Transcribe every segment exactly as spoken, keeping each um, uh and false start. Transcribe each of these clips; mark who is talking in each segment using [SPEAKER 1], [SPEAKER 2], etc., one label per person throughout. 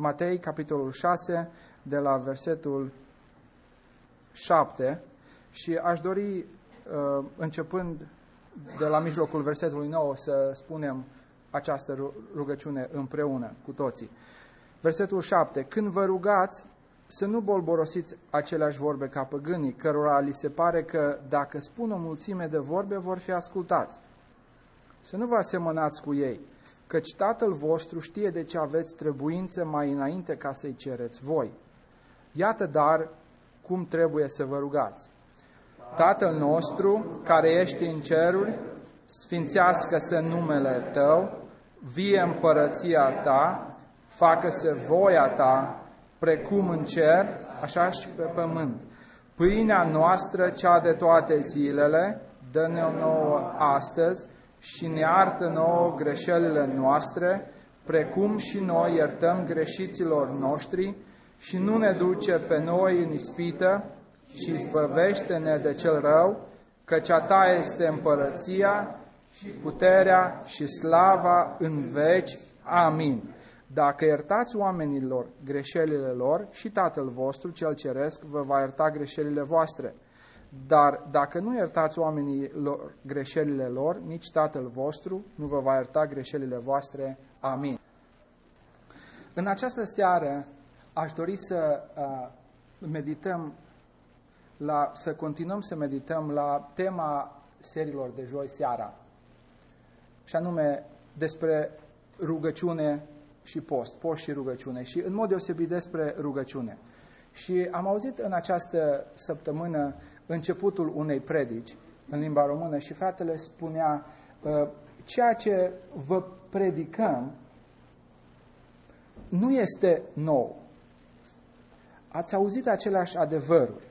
[SPEAKER 1] Matei, capitolul șase, de la versetul șapte, și aș dori, începând de la mijlocul versetului nouă, să spunem această rugăciune împreună cu toții. Versetul șapte. Când vă rugați, să nu bolborosiți aceleași vorbe ca păgânii, cărora li se pare că dacă spun o mulțime de vorbe, vor fi ascultați. Să nu vă asemănați cu ei, căci Tatăl vostru știe de ce aveți trebuință mai înainte ca să-i cereți voi. Iată dar cum trebuie să vă rugați. Tatăl nostru, care ești în ceruri, sfințească-se numele Tău, vie împărăția Ta, facă-se voia Ta, precum în cer, așa și pe pământ. Pâinea noastră, cea de toate zilele, dă-ne-o nouă astăzi și ne iartă nouă greșelile noastre, precum și noi iertăm greșiților noștri, și nu ne duce pe noi în ispită, ci izbăvește-ne de cel rău, căci a Ta este împărăția, și puterea și slava în veci. Amin. Dacă iertați oamenilor greșelile lor, și Tatăl vostru cel ceresc vă va ierta greșelile voastre. Dar dacă nu iertați oamenilor greșelile lor, nici Tatăl vostru nu vă va ierta greșelile voastre. Amin. În această seară aș dori să uh, medităm, la, să continuăm să medităm la tema serilor de joi seara, și anume despre rugăciune și post, post și rugăciune, și în mod deosebit despre rugăciune. Și am auzit în această săptămână începutul unei predici în limba română și fratele spunea: ceea ce vă predicăm nu este nou. Ați auzit aceleași adevăruri.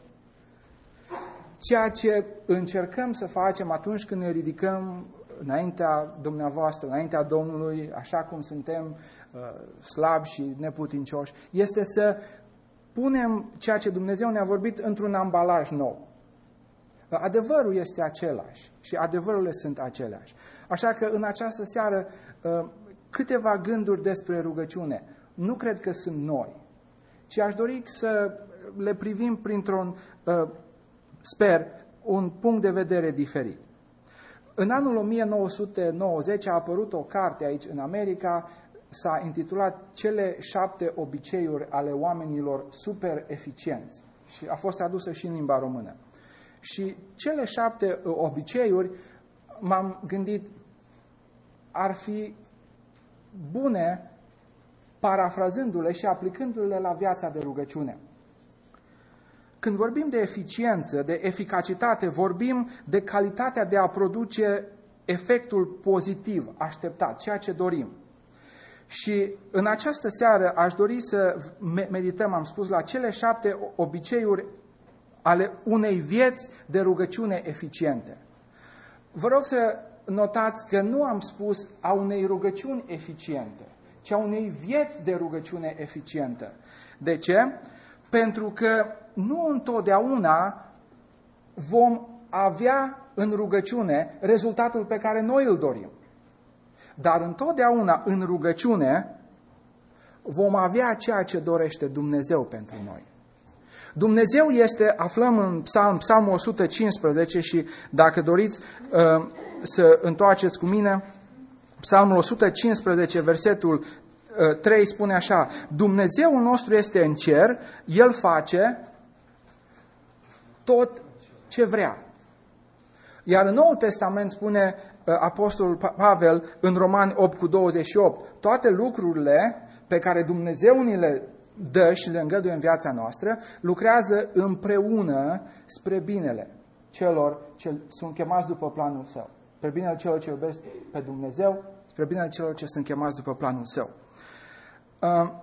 [SPEAKER 1] Ceea ce încercăm să facem atunci când ne ridicăm înaintea dumneavoastră, înaintea Domnului, așa cum suntem uh, slabi și neputincioși, este să punem ceea ce Dumnezeu ne-a vorbit într-un ambalaj nou. Adevărul este același și adevărurile sunt aceleași. Așa că în această seară uh, câteva gânduri despre rugăciune. Nu cred că sunt noi, ci aș dori să le privim printr-un, uh, sper, un punct de vedere diferit. În anul o mie nouă sute nouăzeci a apărut o carte aici în America, s-a intitulat Cele șapte obiceiuri ale oamenilor super eficienți și a fost tradusă și în limba română. Și cele șapte obiceiuri, m-am gândit, ar fi bune parafrazându-le și aplicându-le la viața de rugăciune. Când vorbim de eficiență, de eficacitate, vorbim de calitatea de a produce efectul pozitiv așteptat, ceea ce dorim. Și în această seară aș dori să medităm, am spus, la cele șapte obiceiuri ale unei vieți de rugăciune eficiente. Vă rog să notați că nu am spus a unei rugăciuni eficiente, ci a unei vieți de rugăciune eficientă. De ce? Pentru că nu întotdeauna vom avea în rugăciune rezultatul pe care noi îl dorim. Dar întotdeauna în rugăciune vom avea ceea ce dorește Dumnezeu pentru noi. Dumnezeu este, aflăm în Psalm, Psalmul o sută cincisprezece, și dacă doriți uh, să întoarceți cu mine, Psalmul o sută cincisprezece, versetul uh, trei spune așa: Dumnezeul nostru este în cer, El face tot ce vrea. Iar în Noul Testament spune uh, Apostolul Pavel în Romani opt cu douăzeci și opt, toate lucrurile pe care Dumnezeu ni le dă și le îngăduie în viața noastră, lucrează împreună spre binele celor ce sunt chemați după planul Său. Spre binele celor ce iubesc pe Dumnezeu, spre binele celor ce sunt chemați după planul Său. Uh,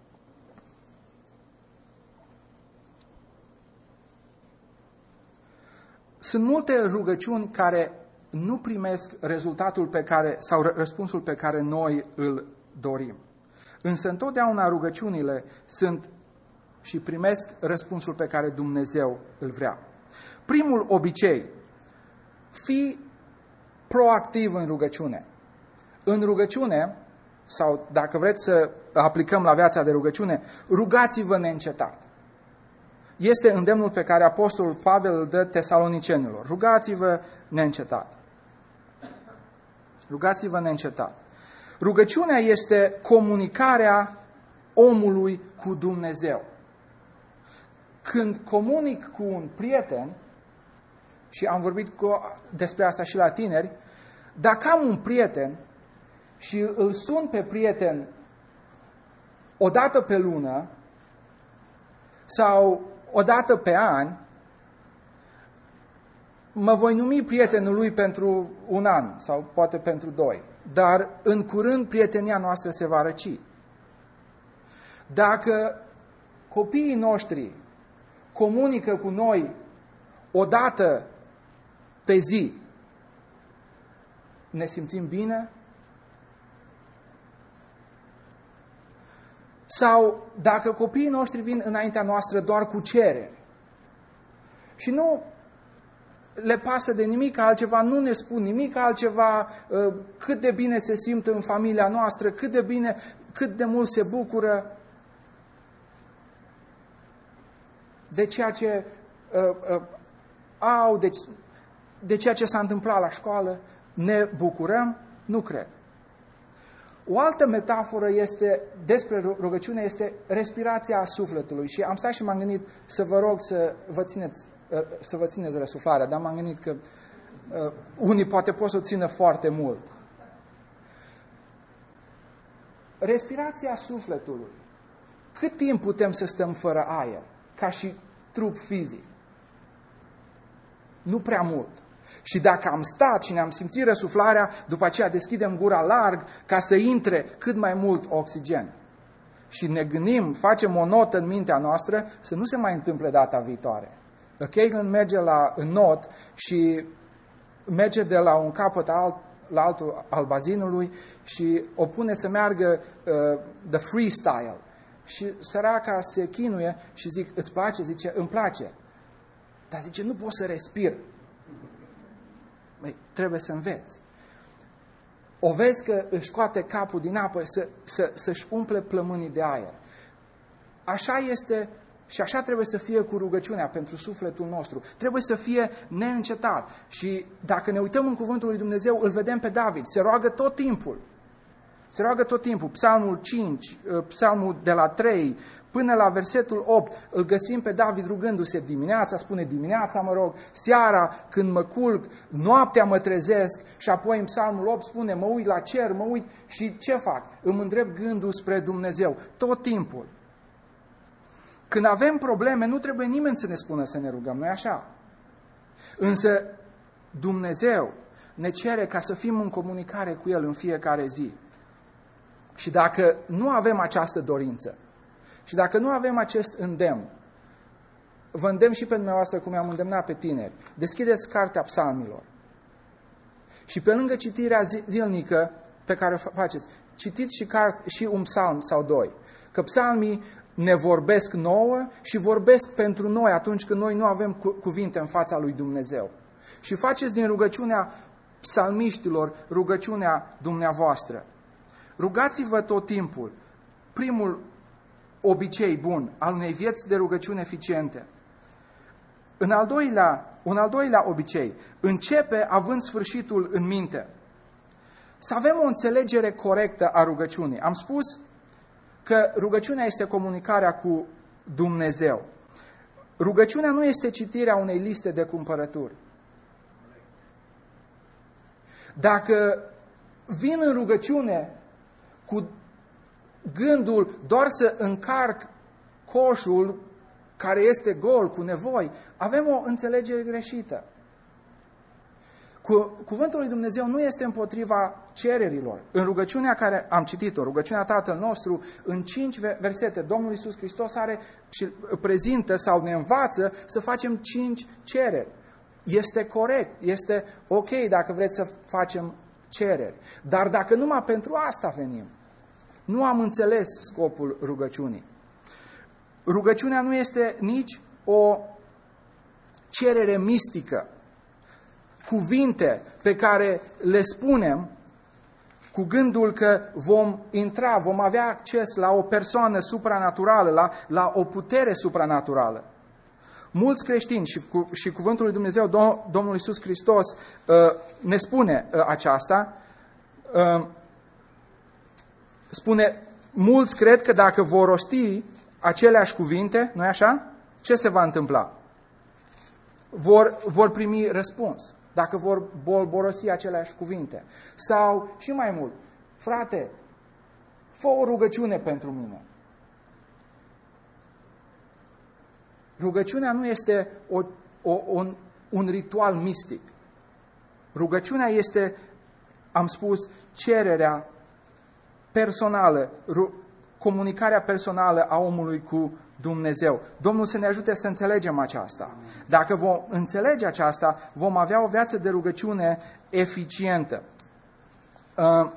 [SPEAKER 1] Sunt multe rugăciuni care nu primesc rezultatul pe care, sau răspunsul pe care noi îl dorim. Însă întotdeauna rugăciunile sunt și primesc răspunsul pe care Dumnezeu îl vrea. Primul obicei: fii proactiv în rugăciune. În rugăciune, sau dacă vreți să aplicăm la viața de rugăciune, rugați-vă neîncetat. Este îndemnul pe care apostolul Pavel îl dă tesalonicenilor. Rugați-vă neîncetat. Rugați-vă neîncetat. Rugăciunea este comunicarea omului cu Dumnezeu. Când comunic cu un prieten, și am vorbit cu, despre asta și la tineri, dacă am un prieten și îl sun pe prieten o dată pe lună sau o dată pe an, mă voi numi prietenul lui pentru un an sau poate pentru doi. Dar în curând prietenia noastră se va răci. Dacă copiii noștri comunică cu noi o dată pe zi, ne simțim bine? Sau dacă copiii noștri vin înaintea noastră doar cu cereri și nu le pasă de nimic altceva, nu ne spun nimic altceva, cât de bine se simt în familia noastră, cât de bine, cât de mult se bucură de ceea ce uh, uh, au, de, de ceea ce s-a întâmplat la școală, ne bucurăm? Nu cred. O altă metaforă este, despre rugăciune este respirația sufletului. Și am stat și m-am gândit să vă rog să vă țineți, uh, să vă țineți răsuflarea, dar m-am gândit că uh, unii poate pot să o țină foarte mult. Respirația sufletului. Cât timp putem să stăm fără aer? Ca și trup fizic. Nu prea mult. Și dacă am stat și ne-am simțit răsuflarea, după aceea deschidem gura larg ca să intre cât mai mult oxigen. Și ne gândim, facem o notă în mintea noastră să nu se mai întâmple data viitoare. Caitlin merge la not și merge de la un capăt alt, la altul al bazinului și o pune să meargă uh, the freestyle. Și săraca se chinuie și zic, îți place? Zice, îmi place. Dar zice, nu pot să respir. Băi, trebuie să înveți. O vezi că își scoate capul din apă să, să, să-și umple plămânii de aer. Așa este și așa trebuie să fie cu rugăciunea pentru sufletul nostru. Trebuie să fie neîncetat. Și dacă ne uităm în cuvântul lui Dumnezeu, îl vedem pe David. Se roagă tot timpul. Se roagă tot timpul. Psalmul cinci, psalmul de la trei, până la versetul opt, îl găsim pe David rugându-se dimineața, spune dimineața mă rog, seara când mă culc, noaptea mă trezesc și apoi în psalmul opt spune mă uit la cer, mă uit și ce fac? Îmi îndrept gândul spre Dumnezeu. Tot timpul. Când avem probleme, nu trebuie nimeni să ne spună să ne rugăm, nu-i așa? Însă Dumnezeu ne cere ca să fim în comunicare cu El în fiecare zi. Și dacă nu avem această dorință și dacă nu avem acest îndemn, vă îndemn și pe dumneavoastră cum i-am îndemnat pe tineri, deschideți cartea psalmilor și pe lângă citirea zilnică pe care o faceți, citiți și, car- și un psalm sau doi. Că psalmii ne vorbesc nouă și vorbesc pentru noi atunci când noi nu avem cu- cuvinte în fața lui Dumnezeu. Și faceți din rugăciunea psalmiștilor rugăciunea dumneavoastră. Rugați-vă tot timpul. Primul obicei bun al unei vieți de rugăciune eficiente. În al doilea, un al doilea obicei, începe având sfârșitul în minte. Să avem o înțelegere corectă a rugăciunii. Am spus că rugăciunea este comunicarea cu Dumnezeu. Rugăciunea nu este citirea unei liste de cumpărături. Dacă vin în rugăciune cu gândul doar să încarc coșul care este gol, cu nevoi, avem o înțelegere greșită. Cu, cuvântul lui Dumnezeu nu este împotriva cererilor. În rugăciunea care am citit-o, rugăciunea Tatăl nostru, în cinci versete, Domnul Iisus Hristos are și prezintă sau ne învață să facem cinci cereri. Este corect, este ok dacă vreți să facem cereri. Dar dacă numai pentru asta venim, nu am înțeles scopul rugăciunii. Rugăciunea nu este nici o cerere mistică. Cuvinte pe care le spunem cu gândul că vom intra, vom avea acces la o persoană supranaturală, la, la o putere supranaturală. Mulți creștini și, cu, și cuvântul lui Dumnezeu, Domnul Iisus Hristos, ne spune aceasta, spune, mulți cred că dacă vor rosti aceleași cuvinte, nu-i așa? Ce se va întâmpla? Vor, vor primi răspuns. Dacă vor bolborosi aceleași cuvinte. Sau, și mai mult, frate, fă o rugăciune pentru mine. Rugăciunea nu este o, o, un, un ritual mistic. Rugăciunea este, am spus, cererea personală, ru, comunicarea personală a omului cu Dumnezeu. Domnul să ne ajute să înțelegem aceasta. Dacă vom înțelege aceasta, vom avea o viață de rugăciune eficientă. Uh,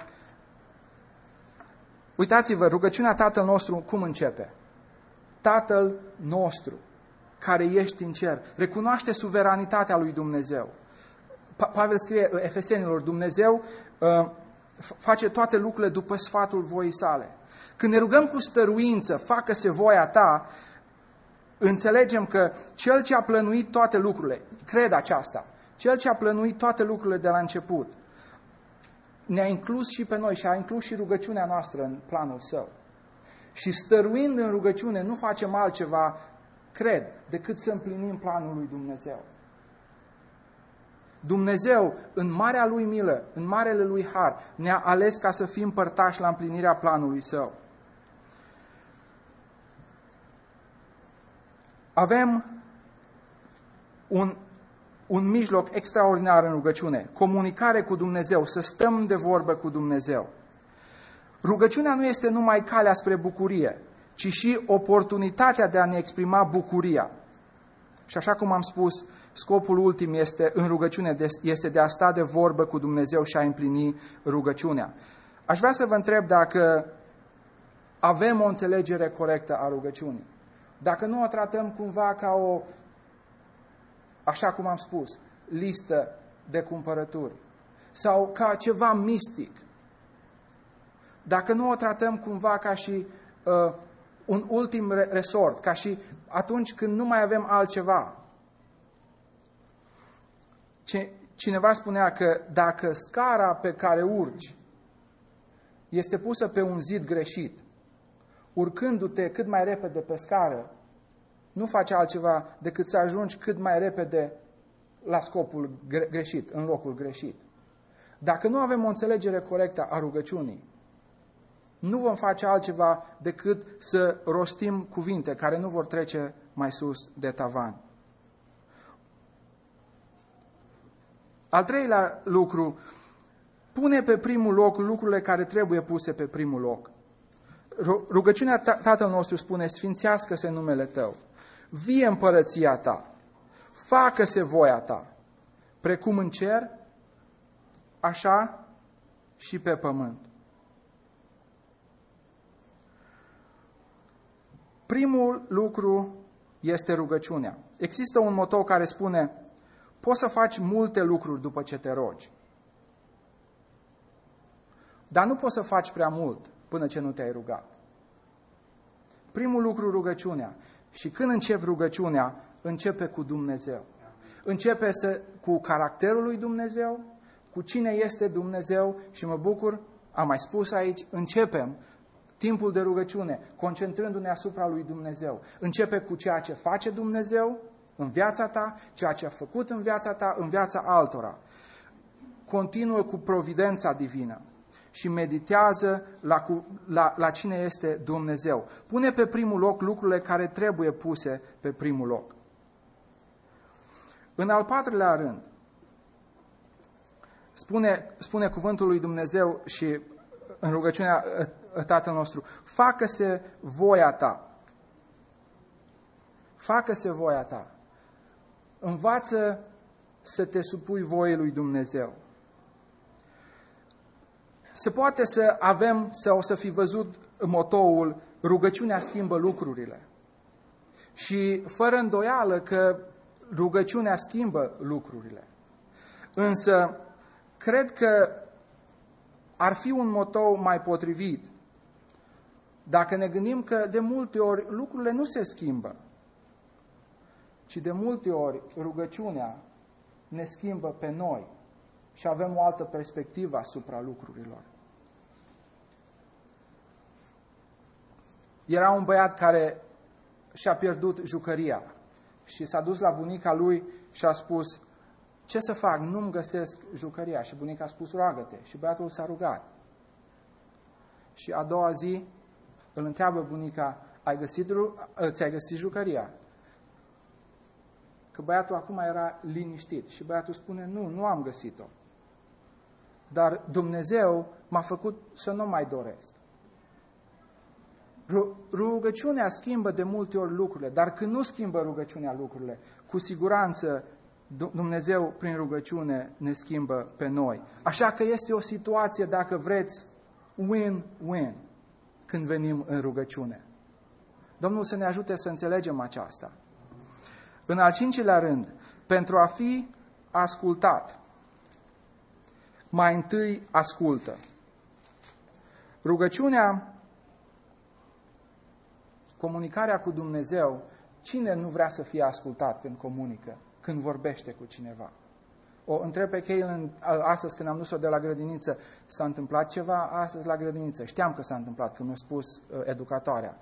[SPEAKER 1] uitați-vă, rugăciunea Tatăl nostru cum începe? Tatăl nostru, care ești în cer, recunoaște suveranitatea lui Dumnezeu. Pavel scrie Efesenilor, Dumnezeu uh, face toate lucrurile după sfatul voii sale. Când ne rugăm cu stăruință, facă-se voia ta, înțelegem că Cel ce a plănuit toate lucrurile, cred aceasta, Cel ce a plănuit toate lucrurile de la început, ne-a inclus și pe noi și a inclus și rugăciunea noastră în planul Său. Și stăruind în rugăciune, nu facem altceva, cred, decât să împlinim planul lui Dumnezeu. Dumnezeu, în marea Lui milă, în marele Lui har, ne-a ales ca să fim părtași la împlinirea planului Său. Avem un, un mijloc extraordinar în rugăciune, comunicare cu Dumnezeu, să stăm de vorbă cu Dumnezeu. Rugăciunea nu este numai calea spre bucurie, ci și oportunitatea de a ne exprima bucuria. Și așa cum am spus, scopul ultim este, în rugăciune este de a sta de vorbă cu Dumnezeu și a împlini rugăciunea. Aș vrea să vă întreb dacă avem o înțelegere corectă a rugăciunii. Dacă nu o tratăm cumva ca o, așa cum am spus, listă de cumpărături sau ca ceva mistic. Dacă nu o tratăm cumva ca și uh, un ultim resort, ca și atunci când nu mai avem altceva. Cineva spunea că dacă scara pe care urci este pusă pe un zid greșit, urcându-te cât mai repede pe scară, nu faci altceva decât să ajungi cât mai repede la scopul greșit, în locul greșit. Dacă nu avem o înțelegere corectă a rugăciunii, nu vom face altceva decât să rostim cuvinte care nu vor trece mai sus de tavan. Al treilea lucru, pune pe primul loc lucrurile care trebuie puse pe primul loc. Rugăciunea Tatăl nostru spune, sfințească-se numele Tău, vie împărăția Ta, facă-se voia Ta, precum în cer, așa și pe pământ. Primul lucru este rugăciunea. Există un motou care spune, poți să faci multe lucruri după ce te rogi, dar nu poți să faci prea mult până ce nu te-ai rugat. Primul lucru, rugăciunea. Și când începi rugăciunea, începe cu Dumnezeu. Începe să, cu caracterul lui Dumnezeu, cu cine este Dumnezeu și mă bucur, am mai spus aici, începem timpul de rugăciune, concentrându-ne asupra lui Dumnezeu. Începe cu ceea ce face Dumnezeu în viața ta, ceea ce a făcut în viața ta, în viața altora. Continuă cu providența divină și meditează la, la, la cine este Dumnezeu. Pune pe primul loc lucrurile care trebuie puse pe primul loc. În al patrulea rând, spune, spune cuvântul lui Dumnezeu și în rugăciunea Tatăl nostru, facă-se voia ta. Facă-se voia ta. Învață să te supui voii lui Dumnezeu. Se poate să avem sau să fi văzut motoul rugăciunea schimbă lucrurile. Și fără îndoială că rugăciunea schimbă lucrurile. Însă, cred că ar fi un motou mai potrivit dacă ne gândim că de multe ori lucrurile nu se schimbă, ci de multe ori rugăciunea ne schimbă pe noi și avem o altă perspectivă asupra lucrurilor. Era un băiat care și-a pierdut jucăria și s-a dus la bunica lui și a spus: ce să fac? Nu-mi găsesc jucăria. Și bunica a spus: roagă-te. Și băiatul s-a rugat. Și a doua zi îl întreabă bunica: ai găsit, ți-ai găsit jucăria? Că băiatul acum era liniștit. Și băiatul spune: nu, nu am găsit-o. Dar Dumnezeu m-a făcut să nu mai doresc. Rugăciunea schimbă de multe ori lucrurile, dar când nu schimbă rugăciunea lucrurile, cu siguranță Dumnezeu prin rugăciune ne schimbă pe noi. Așa că este o situație, dacă vreți, win-win când venim în rugăciune. Domnul să ne ajute să înțelegem aceasta. În al cincilea rând, pentru a fi ascultat, mai întâi ascultă. Rugăciunea, comunicarea cu Dumnezeu, cine nu vrea să fie ascultat când comunică, când vorbește cu cineva? O întreb pe Caitlin astăzi când am dus-o de la grădiniță: s-a întâmplat ceva astăzi la grădiniță? Știam că s-a întâmplat, când mi-a spus uh, educatoarea.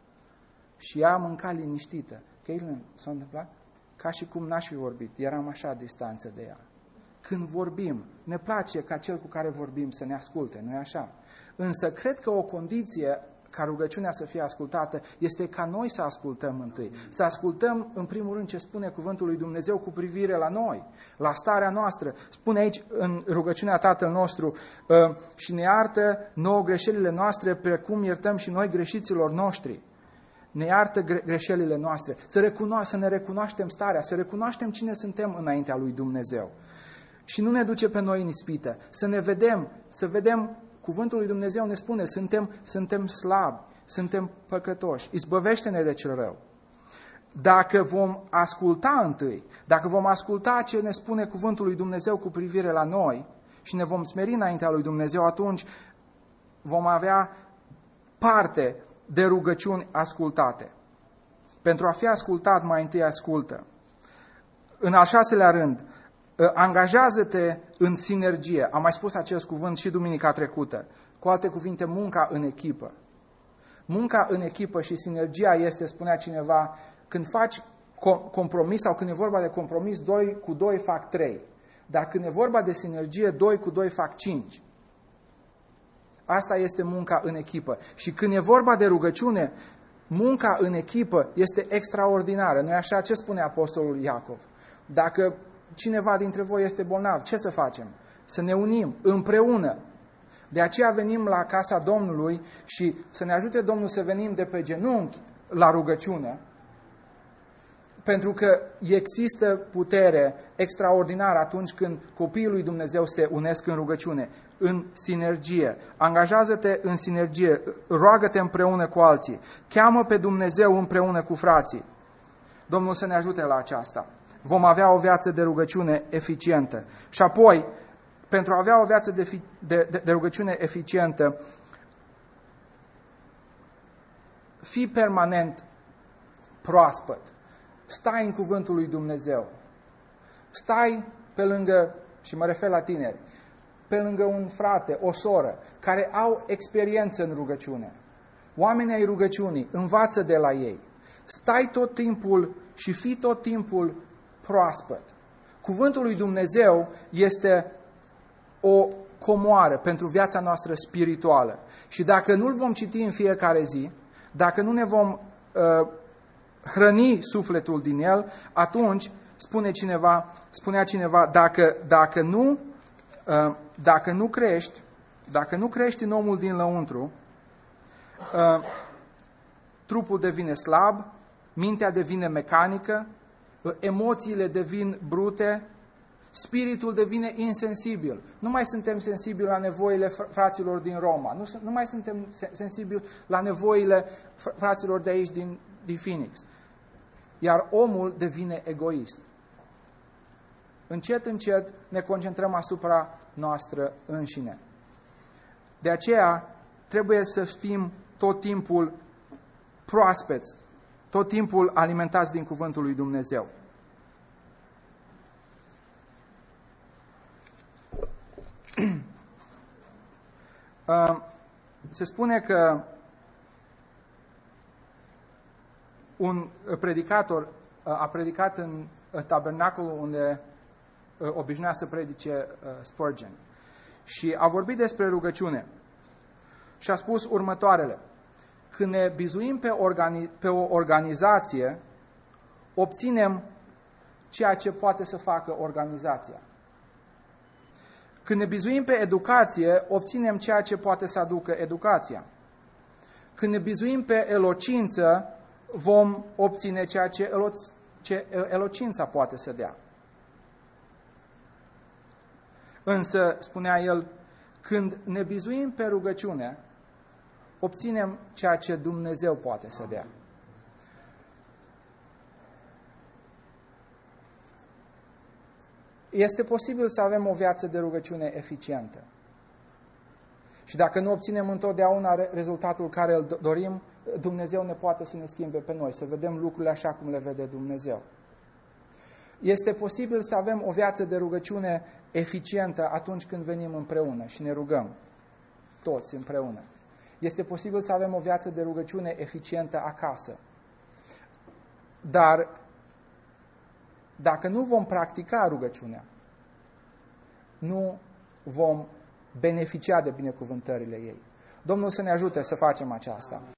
[SPEAKER 1] Și ea a mâncat liniștită. Caitlin, s-a întâmplat? Ca și cum n-aș fi vorbit, eram așa a distanță de ea. Când vorbim, ne place ca cel cu care vorbim să ne asculte, nu-i așa? Însă cred că o condiție ca rugăciunea să fie ascultată este ca noi să ascultăm întâi. Să ascultăm în primul rând ce spune cuvântul lui Dumnezeu cu privire la noi, la starea noastră. Spune aici în rugăciunea Tatăl nostru: și ne iartă nouă greșelile noastre precum iertăm și noi greșiților noștri. Ne iartă greșelile noastre. Să, recuno- să ne recunoaștem starea, să recunoaștem cine suntem înaintea lui Dumnezeu. Și nu ne duce pe noi în ispită. Să ne vedem, să vedem, cuvântul lui Dumnezeu ne spune: suntem, suntem slabi, suntem păcătoși. Izbăvește-ne de cel rău. Dacă vom asculta întâi, dacă vom asculta ce ne spune cuvântul lui Dumnezeu cu privire la noi și ne vom smeri înaintea lui Dumnezeu, atunci vom avea parte de rugăciuni ascultate. Pentru a fi ascultat, mai întâi ascultă. În al șaselea rând, angajează-te în sinergie. Am mai spus acest cuvânt și duminica trecută. Cu alte cuvinte, munca în echipă. Munca în echipă și sinergia este, spunea cineva, când faci compromis sau când e vorba de compromis, doi cu doi fac trei. Dar când e vorba de sinergie, doi cu doi fac cinci. Asta este munca în echipă. Și când e vorba de rugăciune, munca în echipă este extraordinară. Nu-i așa? Ce spune Apostolul Iacov? Dacă cineva dintre voi este bolnav, ce să facem? Să ne unim împreună. De aceea venim la casa Domnului și să ne ajute Domnul să venim de pe genunchi la rugăciune, pentru că există putere extraordinară atunci când copiii lui Dumnezeu se unesc în rugăciune, în sinergie. Angajează-te în sinergie, roagă-te împreună cu alții, cheamă pe Dumnezeu împreună cu frații. Domnul să ne ajute la aceasta. Vom avea o viață de rugăciune eficientă. Și apoi, pentru a avea o viață de, de, de, de rugăciune eficientă, fii permanent proaspăt. Stai în cuvântul lui Dumnezeu. Stai pe lângă, și mă refer la tineri, pe lângă un frate, o soră, care au experiență în rugăciune. Oamenii ai rugăciunii, învață de la ei. Stai tot timpul și fii tot timpul proaspăt. Cuvântul lui Dumnezeu este o comoară pentru viața noastră spirituală. Și dacă nu-l vom citi în fiecare zi, dacă nu ne vom uh, hrăni sufletul din el, atunci, spune cineva, spunea cineva, dacă, dacă, nu, uh, dacă nu crești, dacă nu crești în omul din lăuntru, uh, trupul devine slab, mintea devine mecanică, emoțiile devin brute, spiritul devine insensibil. Nu mai suntem sensibili la nevoile fraților din Roma, nu, nu mai suntem sensibili la nevoile fraților de aici din, din Phoenix. Iar omul devine egoist. Încet, încet ne concentrăm asupra noastră înșine. De aceea trebuie să fim tot timpul proaspeți, tot timpul alimentați din cuvântul lui Dumnezeu. Se spune că un predicator a predicat în tabernacolul unde obișnuia să predice Spurgeon și a vorbit despre rugăciune și a spus următoarele: când ne bizuim pe, organi- pe o organizație, obținem ceea ce poate să facă organizația. Când ne bizuim pe educație, obținem ceea ce poate să aducă educația. Când ne bizuim pe elocință, vom obține ceea ce, elo- ce elocința poate să dea. Însă, spunea el, când ne bizuim pe rugăciune, obținem ceea ce Dumnezeu poate să dea. Este posibil să avem o viață de rugăciune eficientă. Și dacă nu obținem întotdeauna rezultatul care îl dorim, Dumnezeu ne poate să ne schimbe pe noi, să vedem lucrurile așa cum le vede Dumnezeu. Este posibil să avem o viață de rugăciune eficientă atunci când venim împreună și ne rugăm, toți împreună. Este posibil să avem o viață de rugăciune eficientă acasă. Dar dacă nu vom practica rugăciunea, nu vom beneficia de binecuvântările ei. Domnul să ne ajute să facem aceasta.